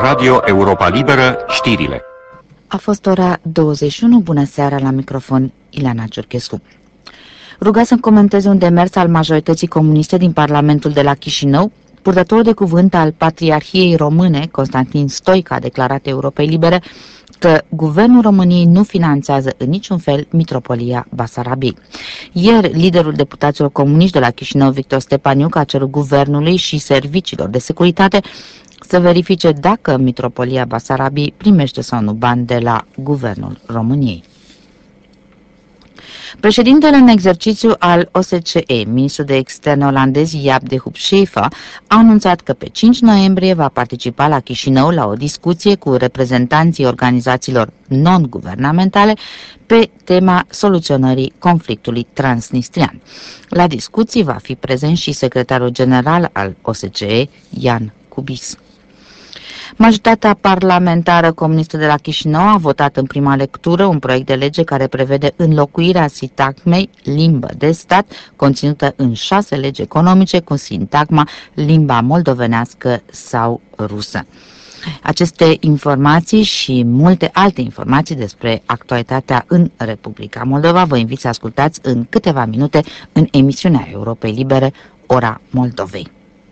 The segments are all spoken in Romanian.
Radio Europa Liberă, știrile. A fost ora 21, bună seara, la microfon Ileana Ciurchescu. Rugat să comenteze un demers al majorității comuniste din Parlamentul de la Chișinău, purtătorul de cuvânt al Patriarhiei Române, Constantin Stoica, a declarat Europei Libere că Guvernul României nu finanțează în niciun fel Mitropolia Basarabiei. Ieri, liderul deputaților comuniști de la Chișinău, Victor Stepaniuc, a cerut Guvernului și serviciilor de securitate să verifice dacă Mitropolia Basarabiei primește sau nu bani de la Guvernul României. Președintele în exercițiu al OSCE, ministrul de externe olandez Jaap de Hoop Scheffer, a anunțat că pe 5 noiembrie va participa la Chișinău la o discuție cu reprezentanții organizațiilor non-guvernamentale pe tema soluționării conflictului transnistrian. La discuții va fi prezent și secretarul general al OSCE, Jan Kubis. Majoritatea parlamentară comunistă de la Chișinău a votat în prima lectură un proiect de lege care prevede înlocuirea sintagmei limbă de stat, conținută în 6 legi economice, cu sintagma limba moldovenească sau rusă. Aceste informații și multe alte informații despre actualitatea în Republica Moldova vă invit să ascultați în câteva minute în emisiunea Europei Libere, Ora Moldovei.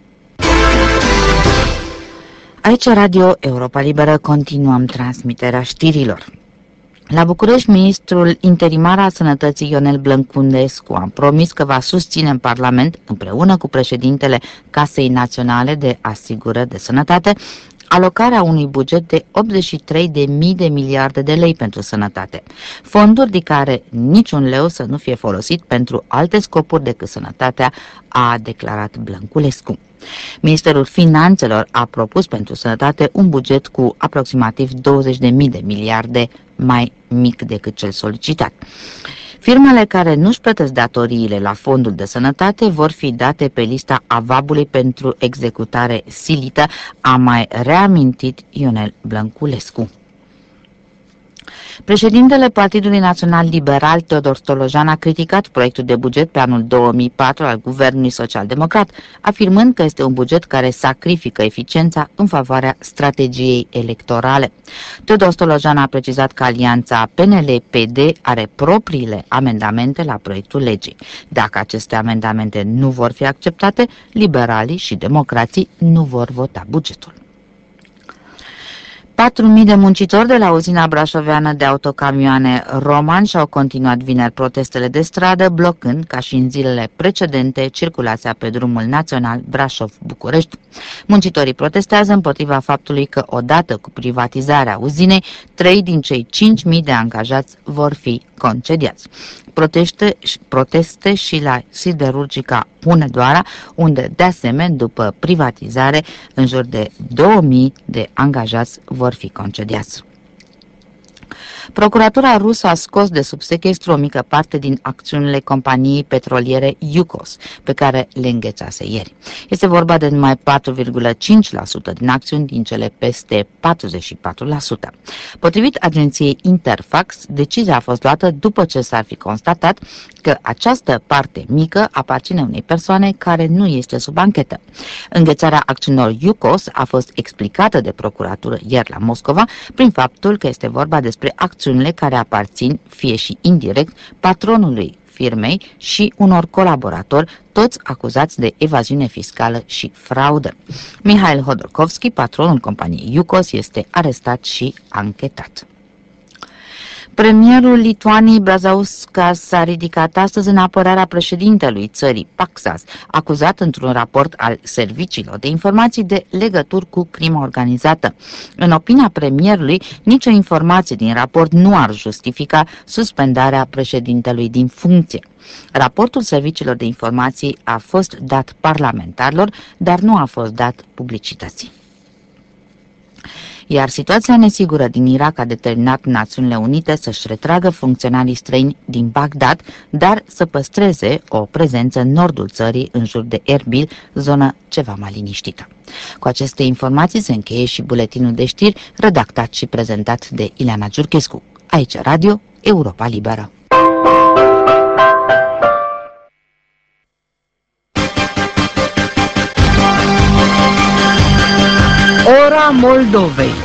Aici, Radio Europa Liberă, continuăm transmiterea știrilor. La București, ministrul interimar al Sănătății Ionel Blăncundescu a promis că va susține în Parlament, împreună cu președintele Casei Naționale de Asigurări de Sănătate, alocarea unui buget de 83.000 de miliarde de lei pentru sănătate, fonduri de care niciun leu să nu fie folosit pentru alte scopuri decât sănătatea, a declarat Blănculescu. Ministerul Finanțelor a propus pentru sănătate un buget cu aproximativ 20.000 de miliarde, mai mic decât cel solicitat. Firmele care nu-și plătesc datoriile la fondul de sănătate vor fi date pe lista avabului pentru executare silită, a mai reamintit Ionel Blănculescu. Președintele Partidului Național Liberal, Teodor Stolojan, a criticat proiectul de buget pe anul 2004 al Guvernului Social-Democrat, afirmând că este un buget care sacrifică eficiența în favoarea strategiei electorale. Teodor Stolojan a precizat că alianța PNL-PD are propriile amendamente la proiectul legii. Dacă aceste amendamente nu vor fi acceptate, liberalii și democrații nu vor vota bugetul. 4.000 de muncitori de la uzina brașoveană de autocamioane Roman și-au continuat vineri protestele de stradă, blocând, ca și în zilele precedente, circulația pe drumul național Brașov-București. Muncitorii protestează împotriva faptului că, odată cu privatizarea uzinei, 3 din cei 5.000 de angajați vor fi concediați. Proteste și la siderurgica Hunedoara, unde, de asemenea, după privatizare, în jur de 2.000 de angajați vor fi concediați. Procuratura rusă a scos de sub sechestru o mică parte din acțiunile companiei petroliere Yukos, pe care le înghețase ieri. Este vorba de numai 4,5% din acțiuni din cele peste 44%. Potrivit agenției Interfax, decizia a fost luată după ce s-ar fi constatat că această parte mică aparține unei persoane care nu este sub anchetă. Înghețarea acțiunilor Yukos a fost explicată de procuratură ieri la Moscova prin faptul că este vorba despre acțiunile care aparțin, fie și indirect, patronului firmei și unor colaboratori, toți acuzați de evaziune fiscală și fraudă. Mihail Hodorkovski, patronul companiei Yukos, este arestat și anchetat. Premierul Lituaniei Brazauskas s-a ridicat astăzi în apărarea președintelui țării, Paksas, acuzat într-un raport al serviciilor de informații de legături cu crima organizată. În opinia premierului, nicio informație din raport nu ar justifica suspendarea președintelui din funcție. Raportul serviciilor de informații a fost dat parlamentarilor, dar nu a fost dat publicității. Iar situația nesigură din Irak a determinat Națiunile Unite să-și retragă funcționarii străini din Bagdad, dar să păstreze o prezență în nordul țării, în jur de Erbil, zonă ceva mai liniștită. Cu aceste informații se încheie și buletinul de știri, redactat și prezentat de Ileana Ciurchescu. Aici Radio Europa Liberă. Ora Ora Moldovei.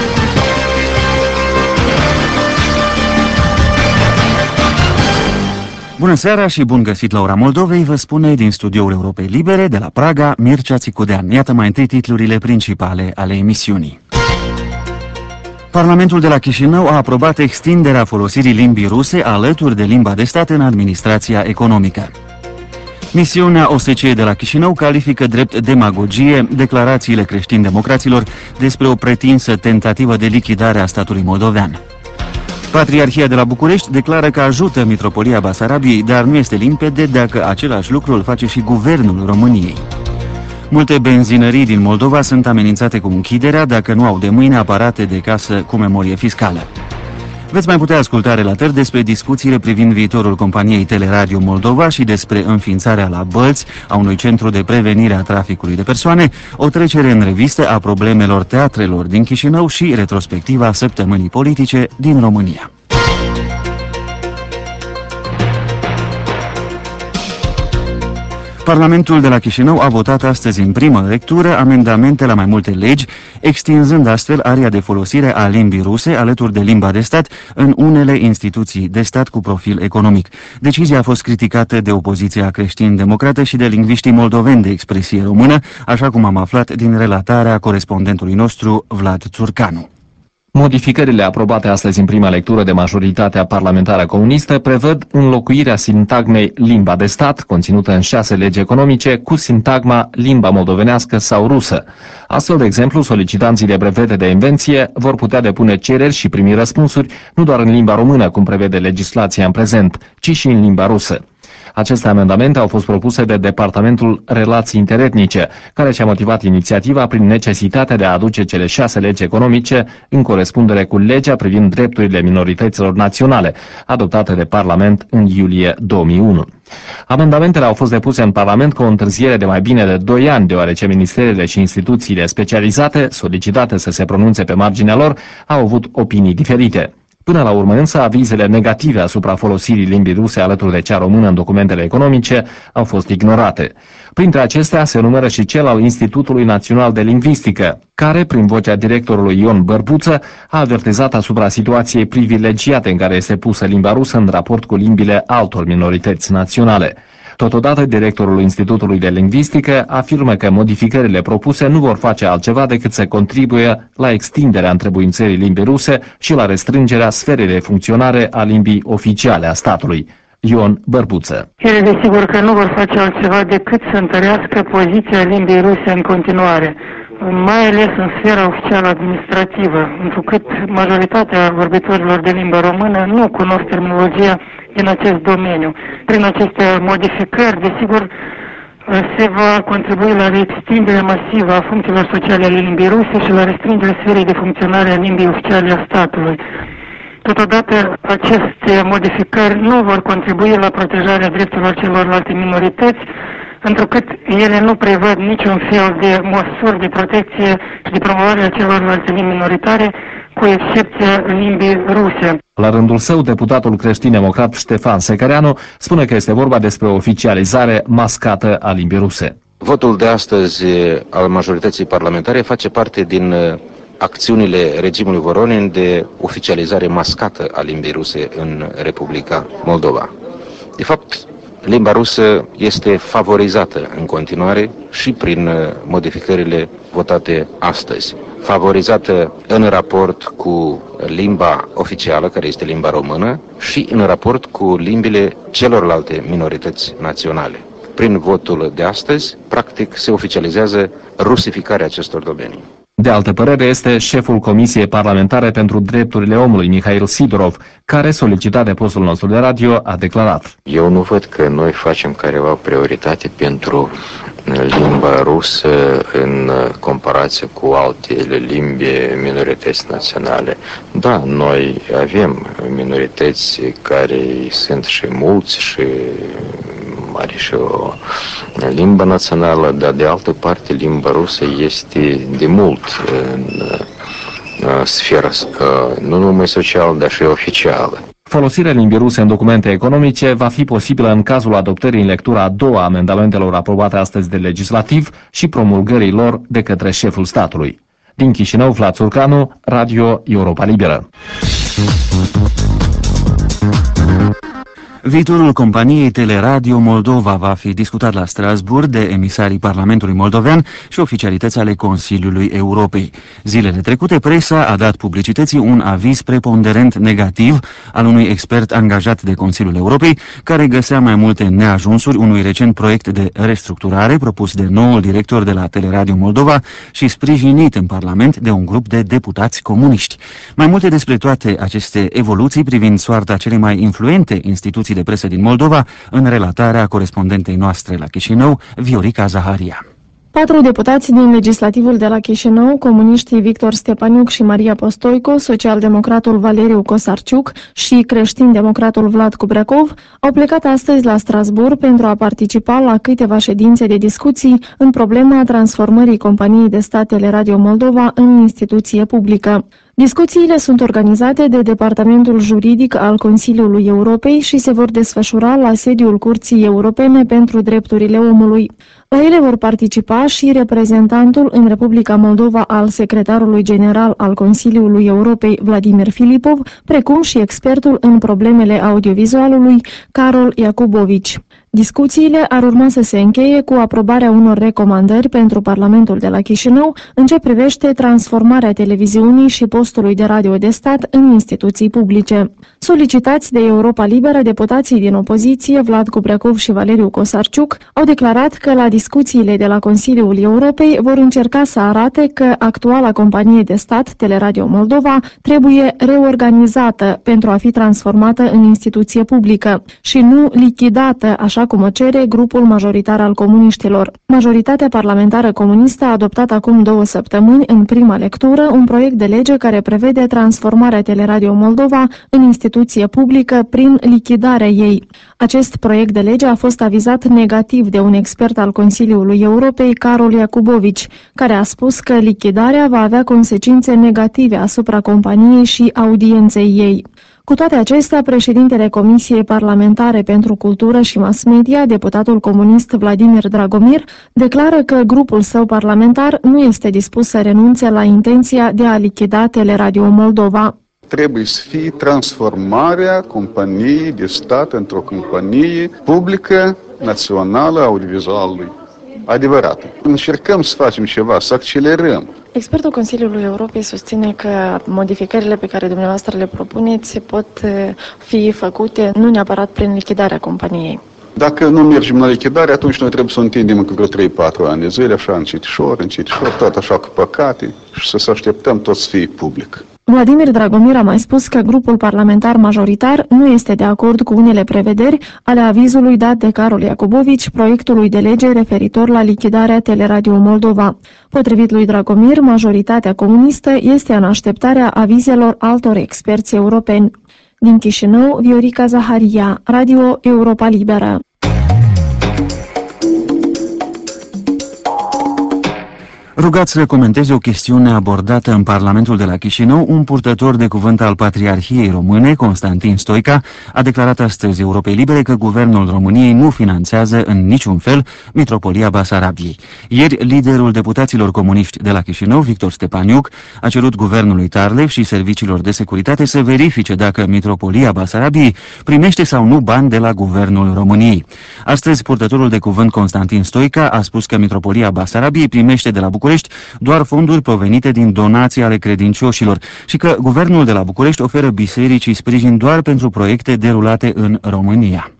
Bună seara și bun găsit la Ora Moldovei, vă spune din studioul Europei Libere de la Praga, Mircea Țicudean. Iată mai întâi titlurile principale ale emisiunii. Parlamentul de la Chișinău a aprobat extinderea folosirii limbii ruse alături de limba de stat în administrația economică. Misiunea OSCE de la Chișinău califică drept demagogie declarațiile creștin-democraților despre o pretinsă tentativă de lichidare a statului moldovean. Patriarhia de la București declară că ajută Mitropolia Basarabiei, dar nu este limpede dacă același lucru îl face și Guvernul României. Multe benzinării din Moldova sunt amenințate cu închiderea dacă nu au de mâine aparate de casă cu memorie fiscală. Veți mai putea asculta relatări despre discuțiile privind viitorul companiei Teleradio Moldova și despre înființarea la Bălți a unui centru de prevenire a traficului de persoane, o trecere în revistă a problemelor teatrelor din Chișinău și retrospectiva săptămânii politice din România. Parlamentul de la Chișinău a votat astăzi în primă lectură amendamente la mai multe legi, extinzând astfel area de folosire a limbii ruse alături de limba de stat în unele instituții de stat cu profil economic. Decizia a fost criticată de opoziția creștin-democrată și de lingviștii moldoveni de expresie română, așa cum am aflat din relatarea corespondentului nostru Vlad Țurcanu. Modificările aprobate astăzi în prima lectură de majoritatea parlamentară comunistă prevăd înlocuirea sintagmei limba de stat, conținută în 6 legi economice, cu sintagma limba moldovenească sau rusă. Astfel, de exemplu, solicitanții de brevete de invenție vor putea depune cereri și primi răspunsuri nu doar în limba română, cum prevede legislația în prezent, ci și în limba rusă. Aceste amendamente au fost propuse de Departamentul Relații Interetnice, care și-a motivat inițiativa prin necesitatea de a aduce cele 6 legi economice în corespundere cu legea privind drepturile minorităților naționale, adoptată de Parlament în iulie 2001. Amendamentele au fost depuse în Parlament cu o întârziere de mai bine de 2 ani, deoarece ministerele și instituțiile specializate, solicitate să se pronunțe pe marginea lor, au avut opinii diferite. Până la urmă însă, avizele negative asupra folosirii limbii ruse alături de cea română în documentele economice au fost ignorate. Printre acestea se numără și cel al Institutului Național de Lingvistică, care, prin vocea directorului Ion Bărbuță, a avertizat asupra situației privilegiate în care este pusă limba rusă în raport cu limbile altor minorități naționale. Totodată, directorul Institutului de Lingvistică afirmă că modificările propuse nu vor face altceva decât să contribuie la extinderea întrebuințării limbii ruse și la restrângerea sferei de funcționare a limbii oficiale a statului. Ion Bărbuță. Ele desigur că nu vor face altceva decât să întărească poziția limbii ruse în continuare, mai ales în sfera oficială administrativă, întrucât majoritatea vorbitorilor de limbă română nu cunosc terminologia din acest domeniu. Prin aceste modificări, desigur, se va contribui la extinderea masivă a funcțiilor sociale ale limbii ruse și la restrângerea sferei de funcționare a limbii oficiale a statului. Totodată, aceste modificări nu vor contribui la protejarea drepturilor celorlalte minorități, întrucât ele nu prevăd niciun fel de măsuri de protecție și de promovare a celorlalte limbi minoritare, cu excepția limbii ruse. La rândul său, deputatul creștin-democrat Ștefan Secăreanu spune că este vorba despre o oficializare mascată a limbii ruse. Votul de astăzi al majorității parlamentare face parte din acțiunile regimului Voronin de oficializare mascată a limbii ruse în Republica Moldova. De fapt, limba rusă este favorizată în continuare și prin modificările votate astăzi. Favorizată în raport cu limba oficială, care este limba română, și în raport cu limbile celorlalte minorități naționale. Prin votul de astăzi, practic, se oficializează rusificarea acestor domenii. De altă părere este șeful Comisiei Parlamentare pentru Drepturile Omului, Mihail Sidorov, care, solicitat de postul nostru de radio, a declarat: Eu nu văd că noi facem careva prioritate pentru limba rusă în comparație cu alte limbi minorități naționale. Da, noi avem minorități care sunt și mulți și are și o limbă națională, dar de altă parte limba rusă este de mult în sfera nu numai socială, dar și oficială. Folosirea limbii ruse în documente economice va fi posibilă în cazul adoptării în lectura a doua a amendamentelor aprobate astăzi de legislativ și promulgării lor de către șeful statului. Din Chișinău, Vlad Țurcanu, Radio Europa Liberă. Viitorul companiei Teleradio Moldova va fi discutat la Strasbourg de emisarii Parlamentului Moldovean și oficialități ale Consiliului Europei. Zilele trecute, presa a dat publicității un aviz preponderent negativ al unui expert angajat de Consiliul Europei, care găsea mai multe neajunsuri unui recent proiect de restructurare propus de noul director de la Teleradio Moldova și sprijinit în Parlament de un grup de deputați comuniști. Mai multe despre toate aceste evoluții privind soarta cele mai influente instituții de presă din Moldova, în relatarea corespondentei noastre la Chișinău, Viorica Zaharia. 4 deputați din legislativul de la Chișinău, comuniștii Victor Stepaniuc și Maria Postoico, social-democratul Valeriu Cosarciuc și creștin-democratul Vlad Cubrecov, au plecat astăzi la Strasbourg pentru a participa la câteva ședințe de discuții în problema transformării companiei de stat Teleradio Moldova în instituție publică. Discuțiile sunt organizate de Departamentul Juridic al Consiliului Europei și se vor desfășura la sediul Curții Europene pentru Drepturile Omului. La ele vor participa și reprezentantul în Republica Moldova al secretarului general al Consiliului Europei, Vladimir Filipov, precum și expertul în problemele audiovizualului, Karol Iacubovici. Discuțiile ar urma să se încheie cu aprobarea unor recomandări pentru Parlamentul de la Chișinău în ce privește transformarea televiziunii și postului de radio de stat în instituții publice. Solicitați de Europa Liberă, deputații din opoziție, Vlad Cubrecov și Valeriu Cosarciuc, au declarat că la discuțiile de la Consiliul Europei vor încerca să arate că actuala companie de stat, Teleradio Moldova, trebuie reorganizată pentru a fi transformată în instituție publică și nu lichidată, așa cum o cere grupul majoritar al comuniștilor. Majoritatea parlamentară comunistă a adoptat acum 2 săptămâni, în prima lectură, un proiect de lege care prevede transformarea Teleradio Moldova în instituție publică prin lichidarea ei. Acest proiect de lege a fost avizat negativ de un expert al Consiliului Europei, Karol Iacubovici, care a spus că lichidarea va avea consecințe negative asupra companiei și audienței ei. Cu toate acestea, președintele Comisiei Parlamentare pentru Cultură și Mass Media, deputatul comunist Vladimir Dragomir, declară că grupul său parlamentar nu este dispus să renunțe la intenția de a lichida Teleradio Moldova. Trebuie să fie transformarea companiei de stat într-o companie publică, națională, audiovizualului. Adevărată. Încercăm să facem ceva, să accelerăm. Expertul Consiliului Europei susține că modificările pe care dumneavoastră le propuneți pot fi făcute nu neapărat prin lichidarea companiei. Dacă nu mergem la lichidare, atunci noi trebuie să o întindem încă vreo 3-4 ani de zile, așa încetișor, tot așa cu păcate și să așteptăm tot să fie public. Vladimir Dragomir a mai spus că grupul parlamentar majoritar nu este de acord cu unele prevederi ale avizului dat de Karol Iacubovici proiectului de lege referitor la lichidarea Teleradio Moldova. Potrivit lui Dragomir, majoritatea comunistă este în așteptarea avizelor altor experți europeni. Din Chișinău, Viorica Zaharia, Radio Europa Liberă. Rugat să comenteze o chestiune abordată în Parlamentul de la Chișinău, un purtător de cuvânt al Patriarhiei Române, Constantin Stoica, a declarat astăzi Europei Libere că Guvernul României nu finanțează în niciun fel Mitropolia Basarabiei. Ieri, liderul deputaților comuniști de la Chișinău, Victor Stepaniuc, a cerut Guvernului Tarlev și serviciilor de securitate să verifice dacă Mitropolia Basarabiei primește sau nu bani de la Guvernul României. Astăzi, purtătorul de cuvânt Constantin Stoica a spus că Mitropolia Basarabiei primește de la București doar fonduri provenite din donații ale credincioșilor și că Guvernul de la București oferă bisericii sprijin doar pentru proiecte derulate în România.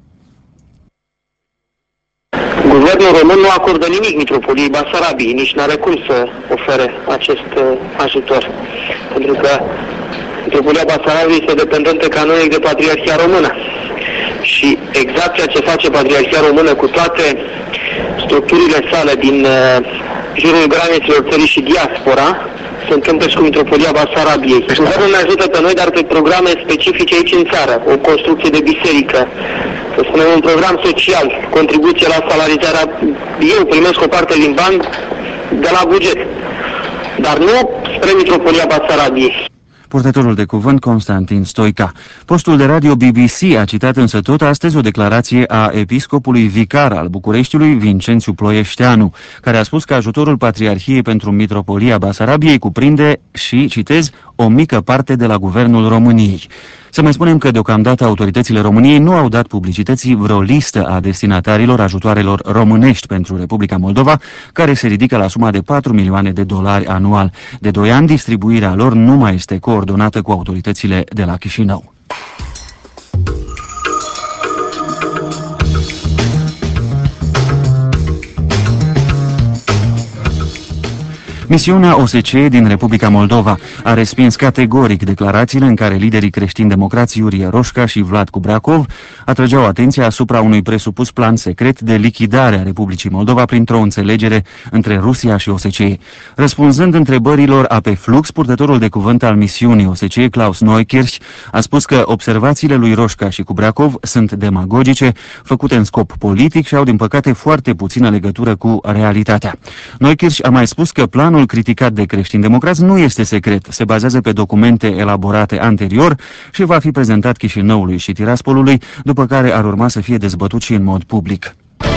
Guvernul român nu acordă nimic Mitropoliei Basarabiei, nici nu are cum să ofere acest ajutor. Pentru că Mitropolia Basarabiei este dependentă canonic de Patriarhia Română. Și exact ceea ce face Patriarhia Română cu toate structurile sale din jurul granițelor țării și diaspora, se întâmplă și cu Mitropolia Basarabiei. Guvernul ne ajută pe noi, dar pe programe specifice aici în țară, o construcție de biserică, să spunem un program social, contribuție la salarizarea, eu primesc o parte din bani de la buget, dar nu spre Mitropolia Basarabiei. Purtătorul de cuvânt Constantin Stoica. Postul de radio BBC a citat însă tot astăzi o declarație a episcopului vicar al Bucureștiului, Vincențiu Ploieșteanu, care a spus că ajutorul Patriarhiei pentru Mitropolia Basarabiei cuprinde și, citez, o mică parte de la Guvernul României. Să mai spunem că deocamdată autoritățile României nu au dat publicității vreo listă a destinatarilor ajutoarelor românești pentru Republica Moldova, care se ridică la suma de 4 milioane de dolari anual. De 2 ani, distribuirea lor nu mai este coordonată cu autoritățile de la Chișinău. Misiunea OSCE din Republica Moldova a respins categoric declarațiile în care liderii creștini-democrați Iurie Roșca și Vlad Kubrakov atrăgeau atenția asupra unui presupus plan secret de lichidare a Republicii Moldova printr-o înțelegere între Rusia și OSCE. Răspunzând întrebărilor pe flux, purtătorul de cuvânt al misiunii OSCE, Klaus Neukirch, a spus că observațiile lui Roșca și Kubrakov sunt demagogice, făcute în scop politic și au, din păcate, foarte puțină legătură cu realitatea. Neukirch a mai spus că planul criticat de creștini-democrați nu este secret, se bazează pe documente elaborate anterior și va fi prezentat Chișinăului și Tiraspolului, după care ar urma să fie dezbătut și în mod public.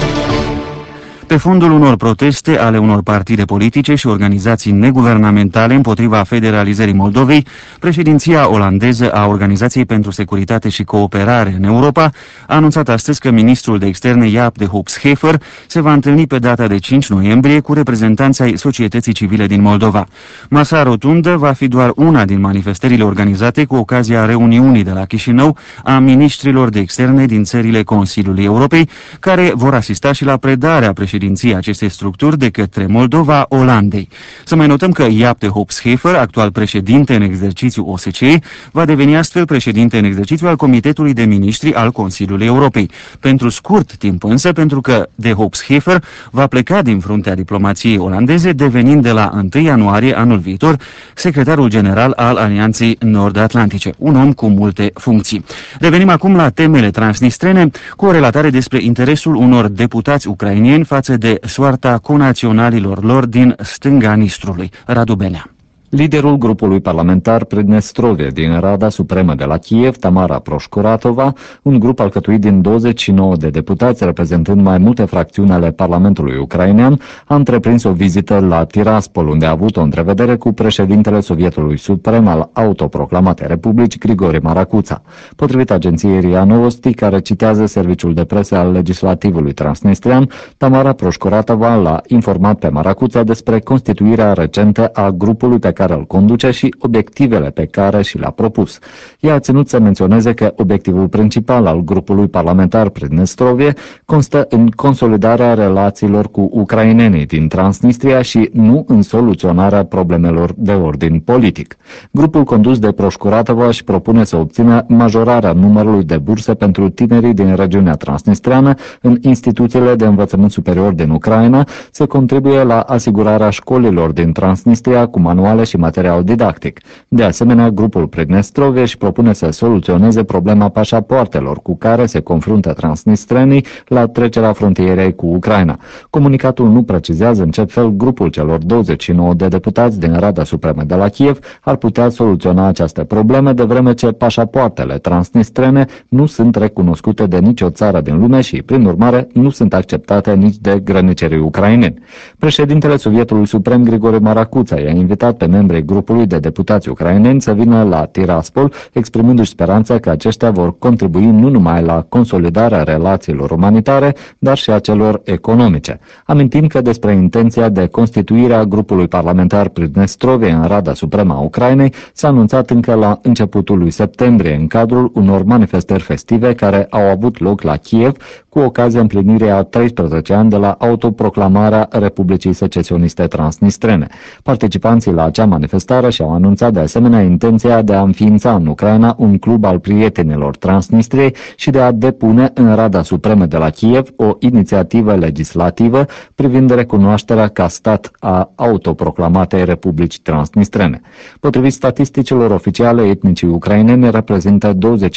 Pe fondul unor proteste ale unor partide politice și organizații neguvernamentale împotriva federalizării Moldovei, președinția olandeză a Organizației pentru Securitate și Cooperare în Europa a anunțat astăzi că ministrul de externe Jaap de Hoop Scheffer se va întâlni pe data de 5 noiembrie cu reprezentanții ai societății civile din Moldova. Masa rotundă va fi doar una din manifestările organizate cu ocazia reuniunii de la Chișinău a ministrilor de externe din țările Consiliului Europei, care vor asista și la predarea președinției acestei structuri de către Moldova Olandei. Să mai notăm că Jaap de Hoop Scheffer, actual președinte în exercițiu OSCE, va deveni astfel președinte în exercițiu al Comitetului de Ministri al Consiliului Europei. Pentru scurt timp însă, pentru că de Hoop Scheffer va pleca din fruntea diplomației olandeze, devenind de la 1 ianuarie anul viitor secretarul general al Alianței Nord-Atlantice, un om cu multe funcții. Revenim acum la temele transnistrene cu o relatare despre interesul unor deputați ucraineni față de soarta conaționalilor lor din stânga Nistrului. Radu Benea. Liderul grupului parlamentar Pridnestrovie din Rada Supremă de la Kiev, Tamara Proșcuratova, un grup alcătuit din 29 de deputați reprezentând mai multe fracțiuni ale Parlamentului ucrainean, a întreprins o vizită la Tiraspol, unde a avut o întrevedere cu președintele Sovietului Suprem al autoproclamatei Republici, Grigori Maracuța. Potrivit agenției RIA Novosti, care citează serviciul de presă al legislativului transnistrian, Tamara Proșcuratova l-a informat pe Maracuța despre constituirea recentă a grupului pe care îl conduce și obiectivele pe care și le-a propus. Ea a ținut să menționeze că obiectivul principal al grupului parlamentar Pridnestrovie constă în consolidarea relațiilor cu ucrainenii din Transnistria și nu în soluționarea problemelor de ordin politic. Grupul condus de Proșcuratova își propune să obțină majorarea numărului de burse pentru tinerii din regiunea transnistreană în instituțiile de învățământ superior din Ucraina, să contribuie la asigurarea școlilor din Transnistria cu manuale și material didactic. De asemenea, grupul Pridnestrovie își propune să soluționeze problema pașapoartelor cu care se confruntă transnistrenii la trecerea frontierei cu Ucraina. Comunicatul nu precizează în ce fel grupul celor 29 de deputați din Rada Supremă de la Kiev ar putea soluționa această problemă, de vreme ce pașapoartele transnistrene nu sunt recunoscute de nicio țară din lume și, prin urmare, nu sunt acceptate nici de grănicerii ucraineni. Președintele Sovietului Suprem, Grigori Maracuța, i-a invitat pe membrii grupului de deputați ucraineni să vină la Tiraspol, exprimându-și speranța că aceștia vor contribui nu numai la consolidarea relațiilor umanitare, dar și a celor economice. Amintim că despre intenția de constituire a grupului parlamentar Pridnestrovie în Rada Supremă a Ucrainei s-a anunțat încă la începutul lui septembrie, în cadrul unor manifestări festive care au avut loc la Kiev cu ocazia împlinirii a 13 ani de la autoproclamarea Republicii Secesioniste Transnistrene. Participanții la acea manifestare și-au anunțat de asemenea intenția de a înființa în Ucraina un club al prietenilor Transnistriei și de a depune în Rada Supremă de la Kiev o inițiativă legislativă privind recunoașterea ca stat a autoproclamatei Republici Transnistrene. Potrivit statisticilor oficiale, etnicii ucraineni reprezintă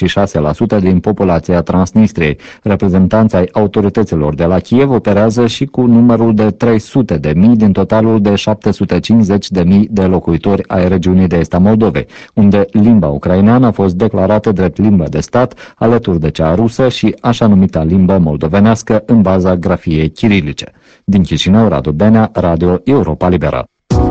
26% din populația Transnistriei. Reprezentanții ai autorităților de la Kiev operează și cu numărul de 300.000 din totalul de 750.000 de locuitori locuitori ai regiunii de est a Moldovei, unde limba ucraineană a fost declarată drept limbă de stat, alături de cea rusă și așa numita limbă moldovenească în baza grafiei chirilice. Din Chișinău, Radu Benea, Radio Europa Liberă.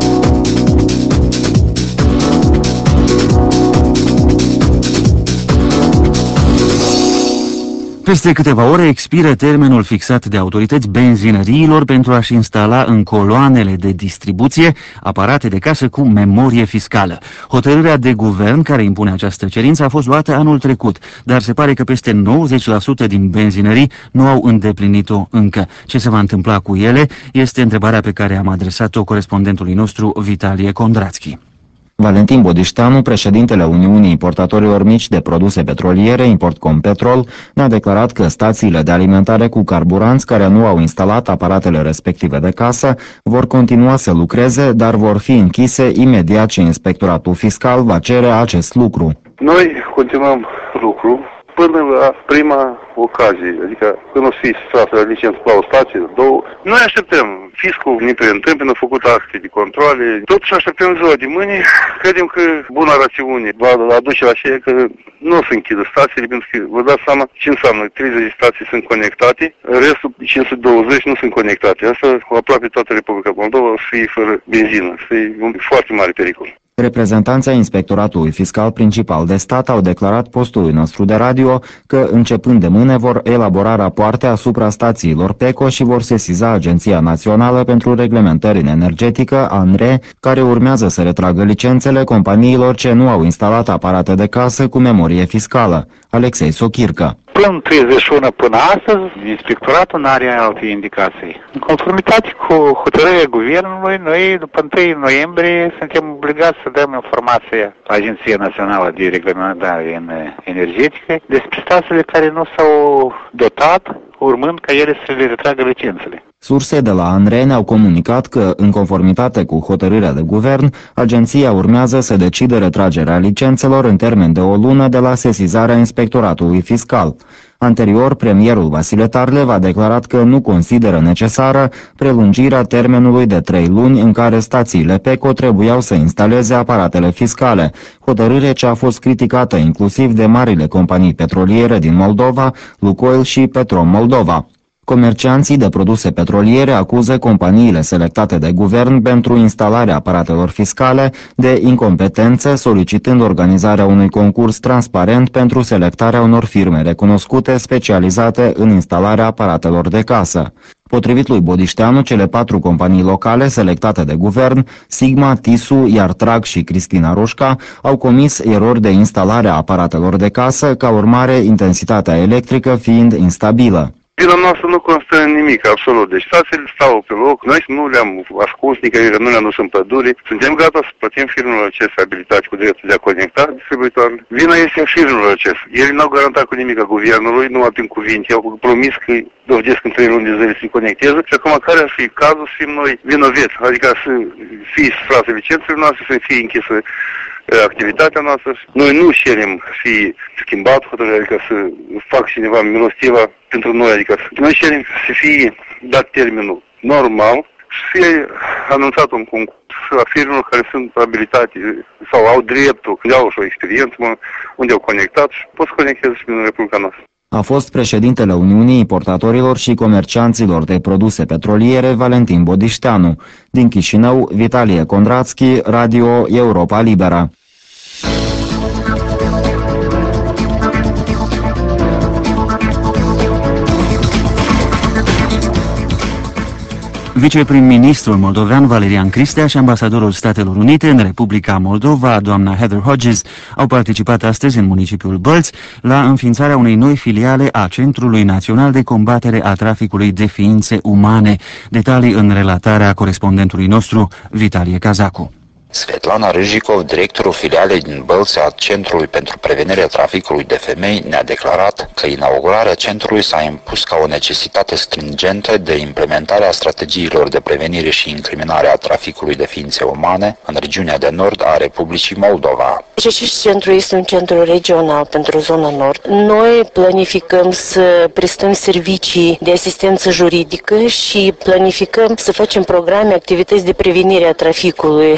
Peste câteva ore expiră termenul fixat de autorități benzinăriilor pentru a-și instala în coloanele de distribuție aparate de casă cu memorie fiscală. Hotărârea de guvern care impune această cerință a fost luată anul trecut, dar se pare că peste 90% din benzinării nu au îndeplinit-o încă. Ce se va întâmpla cu ele este întrebarea pe care am adresat-o corespondentului nostru Vitalie Kondrațchi. Valentin Bodișteanu, președintele Uniunii Importatorilor Mici de Produse Petroliere, Importcompetrol, ne-a declarat că stațiile de alimentare cu carburanți care nu au instalat aparatele respective de casă vor continua să lucreze, dar vor fi închise imediat ce Inspectoratul Fiscal va cere acest lucru. Noi continuăm lucru până la prima ocazie, adică când o să fie trasă la licență la o stație, două. Noi așteptăm. Fiscul ne preîntâmpină, făcut acte de controle. Totuși așteptăm ziua de mâine. Credem că buna rațiune va aduce la aceea că nu o să închidă stațiile, pentru că vă dați seama ce înseamnă. 30 de stații sunt conectate, restul 520 nu sunt conectate. Asta aproape toată Republica Moldova o să fie fără benzină. Să fie un foarte mare pericol. Reprezentanții Inspectoratului Fiscal Principal de Stat au declarat postului nostru de radio că, începând de mâine, vor elabora rapoarte asupra stațiilor PECO și vor sesiza Agenția Națională pentru Reglementări în Energetică, ANRE, care urmează să retragă licențele companiilor ce nu au instalat aparate de casă cu memorie fiscală. Alexei Sochircă. Până 31 până astăzi, Inspectoratul nu are alte indicații. În conformitate cu hotărârea Guvernului, noi, după 1 noiembrie, suntem obligați să dăm informație Agenției Națională de Reglementare în Energetică despre stațiile care nu s-au dotat, urmând ca ele să le retragă licențele. Surse de la ANRE ne-au comunicat că, în conformitate cu hotărârea de guvern, agenția urmează să decidă retragerea licențelor în termen de o lună de la sesizarea Inspectoratului Fiscal. Anterior, premierul Vasile Tarlev a declarat că nu consideră necesară prelungirea termenului de 3 luni în care stațiile PECO trebuiau să instaleze aparatele fiscale, hotărâre ce a fost criticată inclusiv de marile companii petroliere din Moldova, Lukoil și Petrom Moldova. Comercianții de produse petroliere acuză companiile selectate de guvern pentru instalarea aparatelor fiscale de incompetență, solicitând organizarea unui concurs transparent pentru selectarea unor firme recunoscute specializate în instalarea aparatelor de casă. Potrivit lui Bodișteanu, cele 4 companii locale selectate de guvern, Sigma, Tisu, Iartrag și Cristina Roșca, au comis erori de instalare a aparatelor de casă, ca urmare intensitatea electrică fiind instabilă. Vina noastră nu constă în nimic, absolut. Deci stațiile stau pe loc, noi nu le-am ascuns nicăieri, nu le-am dus în pădure. Suntem gata să plătim firmelor acestea abilitați cu dreptul de a conecta distribuitoarele. Vina este în firmelor acestea. Ele n-au garantat cu nimic a guvernului, numai prin cuvinte. Au promis că dovedesc în 3 luni de zile să conecteze și acum care ar fi cazul să fim noi vinoveți, adică să fie sustrase licențele noastre, să fie închisă activitatea noastră. Noi nu cerem să fie schimbat hotărârea, adică să fac cineva milostiva pentru noi, adică noi cerem să fie dat termenul normal și să fie anunțat un concurs la firmelor care sunt abilitate sau au dreptul, unde au și o experiență, unde au conectat și pot să conecteze și în Republica noastră. A fost președintele Uniunii Importatorilor și Comercianților de Produse Petroliere, Valentin Bodișteanu. Din Chișinău, Vitalie Kondrațchi, Radio Europa Liberă. Viceprim-ministrul moldovean Valerian Cristea și ambasadorul Statelor Unite în Republica Moldova, doamna Heather Hodges, au participat astăzi în municipiul Bălți la înființarea unei noi filiale a Centrului Național de Combatere a Traficului de Ființe Umane. Detalii în relatarea corespondentului nostru, Vitalie Cazacu. Svetlana Râjicov, directorul filialei din Bălți a Centrului pentru Prevenirea Traficului de Femei, ne-a declarat că inaugurarea centrului s-a impus ca o necesitate stringentă de implementare a strategiilor de prevenire și incriminare a traficului de ființe umane în regiunea de nord a Republicii Moldova. Acest centru este un centru regional pentru zona nord. Noi planificăm să prestăm servicii de asistență juridică și planificăm să facem programe, activități de prevenire a traficului, activități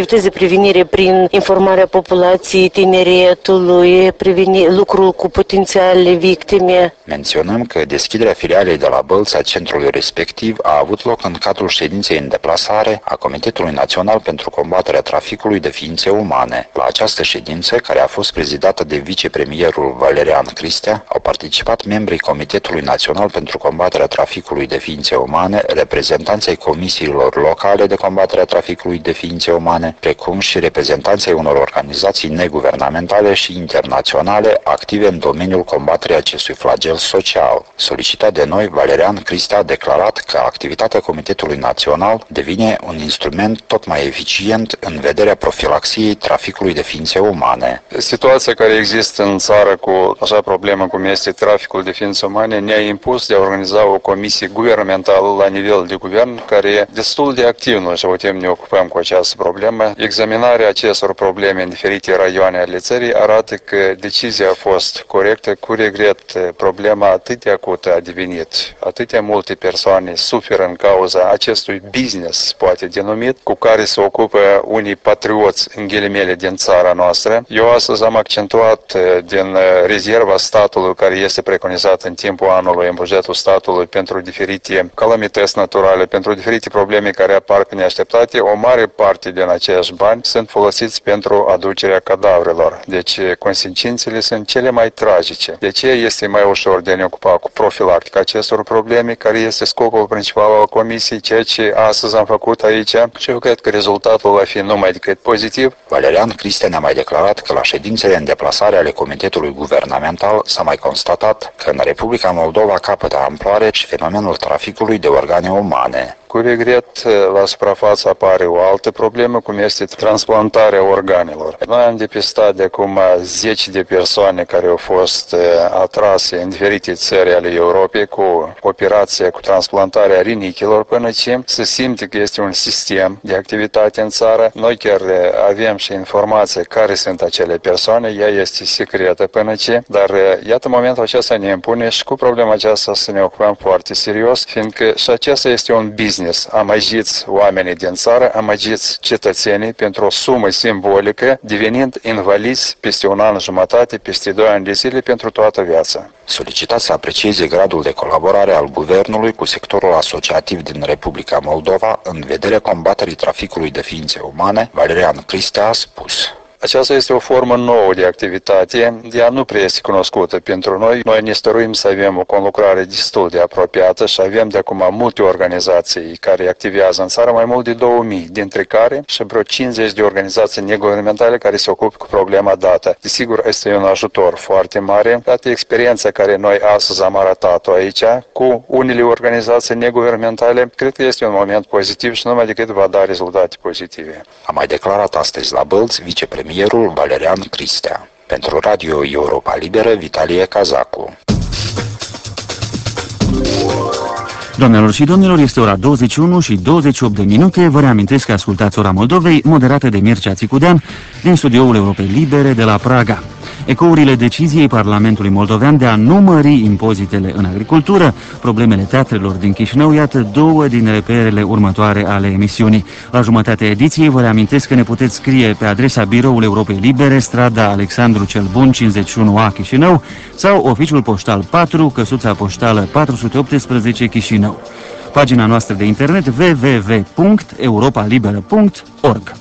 abordeze prevenirea prin informarea populației, tineretului, lucrul cu potențiale victime. Menționăm că deschiderea filialei de la Bălți a centrului respectiv a avut loc în cadrul ședinței în deplasare a Comitetului Național pentru combaterea traficului de ființe umane. La această ședință, care a fost prezidată de vicepremierul Valerian Cristea, au participat membrii Comitetului Național pentru combaterea traficului de ființe umane, reprezentanții comisiilor locale de combaterea traficului de ființe umane, precum și reprezentanții unor organizații neguvernamentale și internaționale active în domeniul combaterii acestui flagel social. Solicitat de noi, Valerian Cristea a declarat că activitatea Comitetului Național devine un instrument tot mai eficient în vederea profilaxiei traficului de ființe umane. Situația care există în țară cu așa problemă cum este traficul de ființe umane ne-a impus de a organiza o comisie guvernamentală la nivel de guvern care e destul de activ. Noi și putem ne ocupăm cu această problemă. Examinarea acestor probleme în diferite raioane ale țării arată că decizia a fost corectă. Cu regret, problema atât de acută a devenit. Atâtea multe persoane suferă în cauza acestui business, poate denumit, cu care se ocupă unii patrioți, în ghilimele, din țara noastră. Eu astăzi am accentuat din rezerva statului care este preconizată în timpul anului în bugetul statului pentru diferite calamități naturale, pentru diferite probleme care apar pe neașteptate, o mare parte din aceiași bani sunt folosiți pentru aducerea cadavrelor. Deci consecințele sunt cele mai tragice. De ce este mai ușor de a ne ocupa cu profilactica acestor probleme, care este scopul principal al comisiei, ceea ce astăzi am făcut aici și eu cred că rezultatul va fi numai decât pozitiv. Valerian Cristea ne-a mai declarat că la ședințele în deplasare ale Comitetului Guvernamental s-a mai constatat că în Republica Moldova capătă amploare și fenomenul traficului de organe umane. Cu regret, la suprafață apare o altă problemă, cum este transplantarea organelor. Noi am depistat de acum 10 de persoane care au fost atrase în diferite țări ale Europei cu operația cu transplantarea rinichilor până ce se simte că este un sistem de activitate în țară. Noi chiar avem și informații care sunt acele persoane, ea este secretă până ce, dar iată momentul acesta ne impune și cu problema aceasta să ne ocupăm foarte serios, fiindcă și acesta este un business. Amăgiți oamenii din țară, amăgiți cetățenii pentru o sumă simbolică, devenind invalizi peste un an jumătate, peste 2 ani de zile pentru toată viața. Solicitați să aprecieze gradul de colaborare al guvernului cu sectorul asociativ din Republica Moldova în vederea combaterii traficului de ființe umane, Valerian Cristea a spus. Aceasta este o formă nouă de activitate, ea nu prea este cunoscută pentru noi. Noi ne stăruim să avem o conlucrare destul de apropiată și avem de acum multe organizații care activează în țară, mai mult de 2000, dintre care și vreo 50 de organizații neguvernamentale care se ocupă cu problema dată. Desigur, este un ajutor foarte mare, dată experiența care noi astăzi am arătat-o aici cu unele organizații neguvernamentale, cred că este un moment pozitiv și numai decât va da rezultate pozitive. A mai declarat astăzi la Bălți vicepremierul Valerian Cristea. Pentru Radio Europa Liberă, Vitalie Cazacu. Doamnelor și domnilor, este ora 21 și 28 de minute. Vă reamintesc că ascultați Ora Moldovei, moderată de Mircea Țicudean, din studioul Europei Libere de la Praga. Ecourile deciziei Parlamentului Moldovean de a nu mări impozitele în agricultură, problemele teatrelor din Chișinău, iată două din reperele următoare ale emisiunii. La jumătatea ediției vă reamintesc că ne puteți scrie pe adresa Biroul Europei Libere, strada Alexandru cel Bun, 51A Chișinău, sau oficiul poștal 4, căsuța poștală 418 Chișinău. Pagina noastră de internet www.europalibera.org.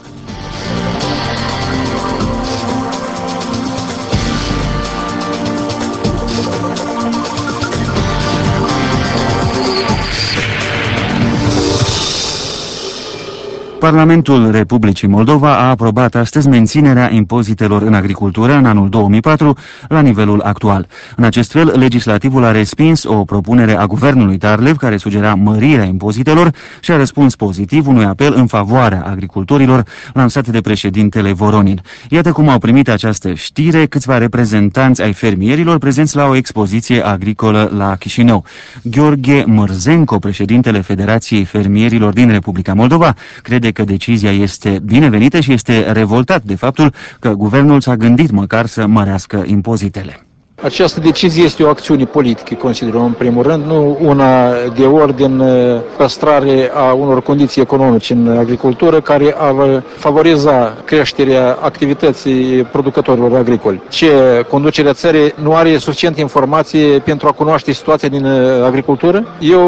Parlamentul Republicii Moldova a aprobat astăzi menținerea impozitelor în agricultură în anul 2004 la nivelul actual. În acest fel, legislativul a respins o propunere a guvernului Tarlev care sugera mărirea impozitelor și a răspuns pozitiv unui apel în favoarea agricultorilor lansat de președintele Voronin. Iată cum au primit această știre câțiva reprezentanți ai fermierilor prezenți la o expoziție agricolă la Chișinău. Gheorghe Mărzenco, președintele Federației Fermierilor din Republica Moldova, crede că decizia este binevenită și este revoltat de faptul că guvernul s-a gândit măcar să mărească impozitele. Această decizie este o acțiune politică, considerăm în primul rând, nu una de ordin păstrare a unor condiții economice în agricultură care ar favoriza creșterea activității producătorilor agricoli. Ce conducerea țării nu are suficientă informație pentru a cunoaște situația din agricultură? Eu